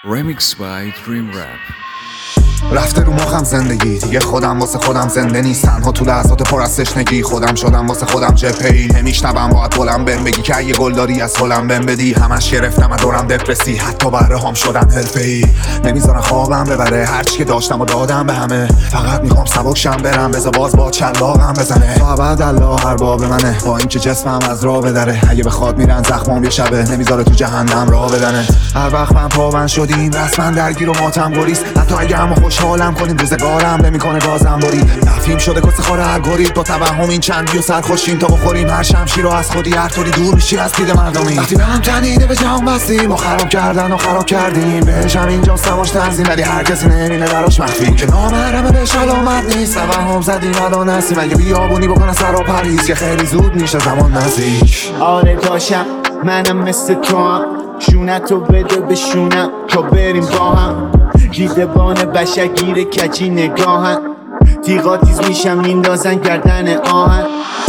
Remix by Dream Rap. رفته رو مخم زندگی دیگه، خودم واسه خودم زنده نیست. تنها تو لحظات پر از تشنگی خودم شدم واسه خودم جبهه‌ای. نمیشنوم باید بلند بهم بگی که یه گلداری از هلم بهم بدی. همش گرفتم از دورم دپرسی، حتی برهام شدم حرفه‌ای. نمیذارن خوابم ببره، هرچی که داشتم و دادم به همه. فقط میخوام سبکشم برم، بذار باز با چلاقم بزنه. تا ابد الله ارباب منه، با اینکه جسمم از راه بدره. اگه بخواد میرن زخمام یه شبه، نمیذاره تو جهنم راه بدنه. هر وقت من پابند شدیم رسما درگیر و ماتم گریز. حتی اگه همو خوشحالم کنیم روزگارم نمیکنه بازم بری. نفیم شده کس خور الگوریتم، با توهم این چندی و سرخوشیم تا بخوریم هر شمشیر رو از خودی. هر طوری دور میشی از دید مردمی. وقتی به هم تنیده به جهان بستیم و خراب کردن و خراب کردیم. بهش هم اینجا سواش تنظیم، ولی هر کسی نمینه براش مخفی. که نامحرمه بهش علامت نیست، توهم زدیم الان هستیم. اگه بیابونی بکنه سر و پریز که خیلی زود میشه زمان نزدیک. آره داشتم منم مثل تو هم، شونتو بده بشونم تا بریم با هم. دیدبان بشر گیر کچی نگاهن، تیغا تیز میشم میندازن گردن آهن.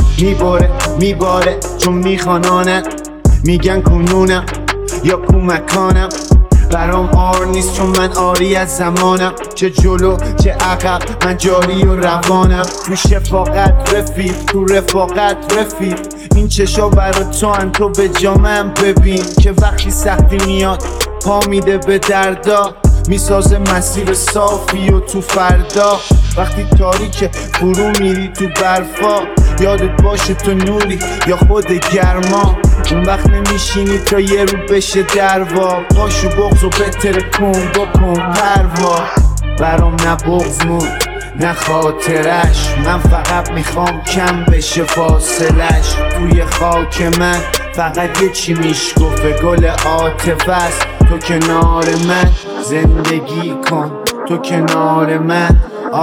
میباره چون میخوانانن، میگن کنونم یا کمکانم. برام آر نیست چون من آری از زمانم. چه جلو چه عقب من جاری و روانم. تو شفاقت رفیق، تو رفاقت رفیق. این چشا برا تو ان، تو به جامم ببین که وقتی سختی میاد پا میده به دردا. میسازه مسیر صافی و تو فردا. وقتی تاریکه فرو میری تو برفا، یادت باشه تو نوری یا خود گرما. اون وقت نمیشینی تا یه رو بشه دروا. پاشو بغض و بتره کن بکن پروا. برام نه بغض مون نه خاطرش، من فقط میخوام کم بشه فاصلش. توی خاک من فقط یه چی میشکفه، گل عاطفه است. تو کنار من زندگی کن، تو کنار من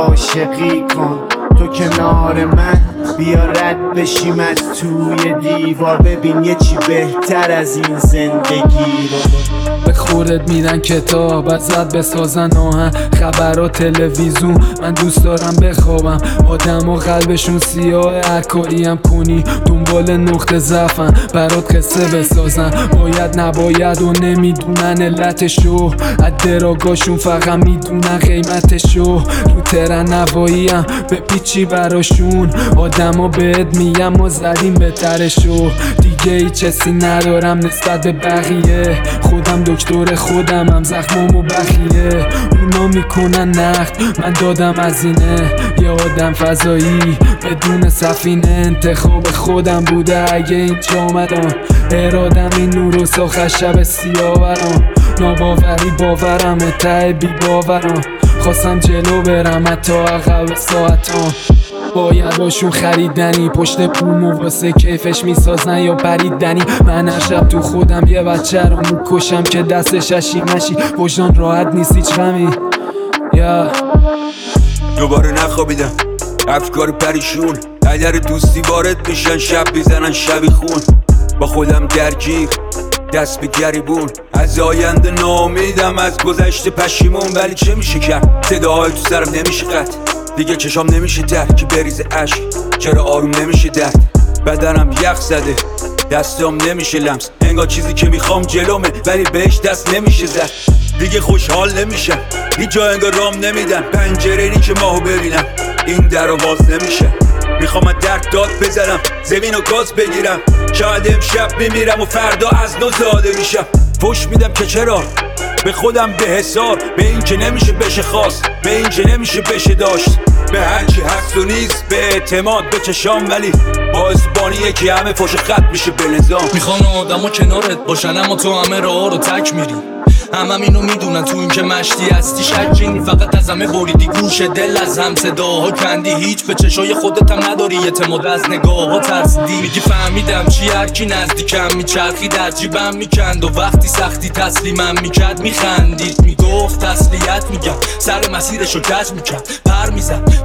عاشقی کن. تو کنار من بیا رد بشیم از توی دیوار. ببین یه چی بهتر از این زندگی رو. به خورت میدن کتاب ازت بسازن آهن، خبر و تلویزیون. من دوست دارم بخوابم، آدم و قلبشون سیاه. عکایی هم کنی دنبال نقطه ضعفن، برات قصه بسازن. باید نباید و نمیدونن علتشو، از دراگاشون فقط میدونن قیمتشو. رو ترن نوایی هم به پیچی براشون، آدم ها بهت میگم ما زدیم بهترشو. دیگه هیچ حسی ندارم نسبت به بقیه، خودم دکتر خودم هم زخمامو بخیه. اونا میکنن نقد من دادم از اینه، یه آدم فضایی بدون سفینه. انتخاب خودم بوده اگه اینجا آمدم، ارادم این نور و ساخت شب سیاورم. ناباوری باورم ته بی باورم، خواستم جلو برم حتی عقب ساعتام. باید باشون خریدنی، پشت پولمو واسه کیفش میسازن یا بریدنی. من هر شب تو خودم یه بچه رو میکشم که دستش اشیمشی. وجدان راحت نیست هیچ غمی. دوباره نخوابیدم، افکار پریشون. در دوستی وارد میشن، شب میزنن شبی خون. با خودم درگیر دست به گریبون، از آینده ناامیدم، از گذشته پشیمون. ولی چه میشه کرد، صداهای تو سرم نمیشه قطع. دیگه چشام نمیشه درک که بریزه عشق. چرا آروم نمیشه درد، بدنم یخ زده، دستام نمیشه لمس. انگار چیزی که میخوام جلومه ولی بهش دست نمیشه زد. دیگه خوشحال نمیشم، هیچ جا انگار رام نمیدن. پنجره‌ای که ماهو ببینم این در رو باز نمیشه. میخوام از درد داد بزنم، زمین و گاز بگیرم. شاید امشب میمیرم و فردا از نو زاده میشم. فوش میدم که چرا به خودم به حسار، به این که نمیشه بشه خواست، به این که نمیشه بشه داشت. به هرچی هست و نیست به اعتماد به چشام، ولی با اسبانیه که همه فوش خط میشه به نظام. میخوان آدم ها کنارت باشن اما تو همه راه رو تک میری. همم اینو میدونن تو این که مشتی هستی شکینی. فقط از همه بریدی گوش دل، از هم صداها کندی. هیچ به چشای خودت هم نداری اعتماد، از نگاه ها ترسیدی. میگی فهمیدم چی هرکی نزدیکم میچرخی در جیبم میکند. و وقتی سختی تسلیمم میکرد میخندید، میگفت تسلیت میگم. سر مسیرشو کج میکرد پر میزد،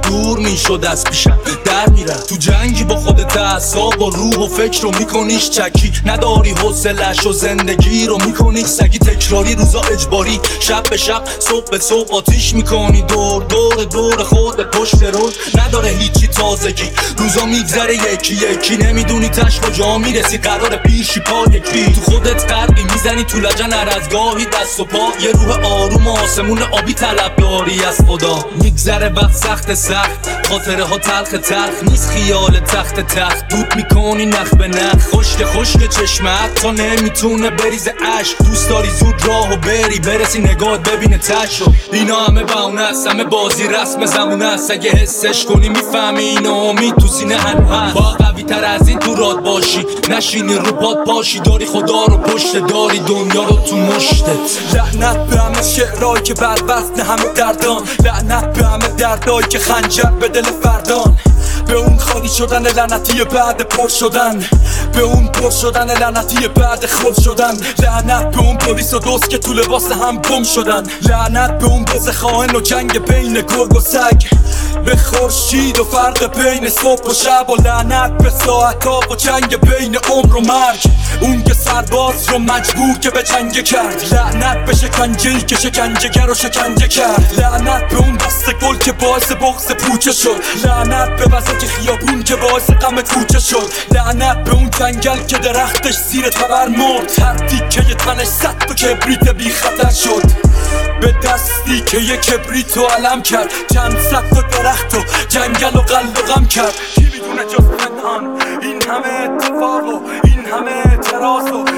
دور میشد از پیشم در میرم تو جنگی با خودت اعصاب و روح و فکر رو میکنیش چکی نداری حوصله‌اش و زندگی رو میکنی سگی تکراری روزا اجباری شب به شب صبح به صبح آتیش میکنی دور خودت پشت رود نداره هیچی تازگی روزا میگذره یکی یکی نمیدونی تش کجا میرسی قرار پیشی پا یکی تو خودت غرقی میزنی تو لجن هر از گاهی دست و پا یه روح آروم و آسمون آبی طلب داری از خدا میگذره وقت سخت خاطره ها تلخ نیست خیال تخت دود میکنی نخ به نخ خشک چشمت تا نمیتونه بریزه عشق دوست داری زود راهو بری برسی نگاهت ببینه تشو اینا همه بهونه است همه بازی رسم زمونه است اگه حسش کنی میفهمی اینو امید تو سینه هنو هست با قوی تر از این تو راد باشی نشینی رو پاد پاشی داری خدا رو پشت داری دنیا رو تو مشتت لعنت به همه شعرهایی که بر وزن همه دردان لعنت به همه دردهایی که خنجر به دل فردان به اون خالی شدن لعنتی بعد پر شدن به اون پر شدن لعنتی بعد خود شدن لعنت به اون پلیس و دوست که تو لباس هم گم شدن لعنت به اون بز خائن و جنگ بین گرگ و سگ به خورشید و فرق بین صبح و شب و لعنت به ساعت‌ها و جنگ بین عمر و مرگ اون که سرباز رو مجبور که به جنگ کرد لعنت به شکنجه‌ای که شکنجه‌گر رو شکنجه کرد لعنت به اون دست گل که باعث بغض پوچه شد لعنت به وسط خیابون که باعث غم کوچه شد لعنت به اون جنگل که درختش زیر تبر مرد هر تیکه تنش صد تا کبریت بی خطر شد به دستی که یک کبریت رو علم کرد چند صد تا درخت و جنگل و قلب و غم کرد کی میدونه جز پنهان این همه اتفاق و این همه اعتراض و